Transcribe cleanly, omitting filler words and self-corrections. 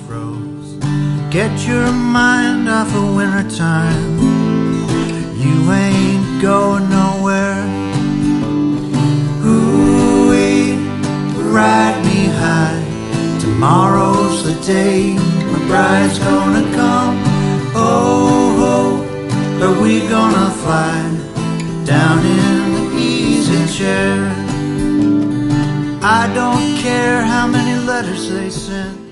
froze. Get your mind off of wintertime. You ain't going nowhere. Ooh-wee, ride me high. Tomorrow's the day my bride's gonna come. Oh, are we gonna fly down in the easy chair? I don't care how many letters they send.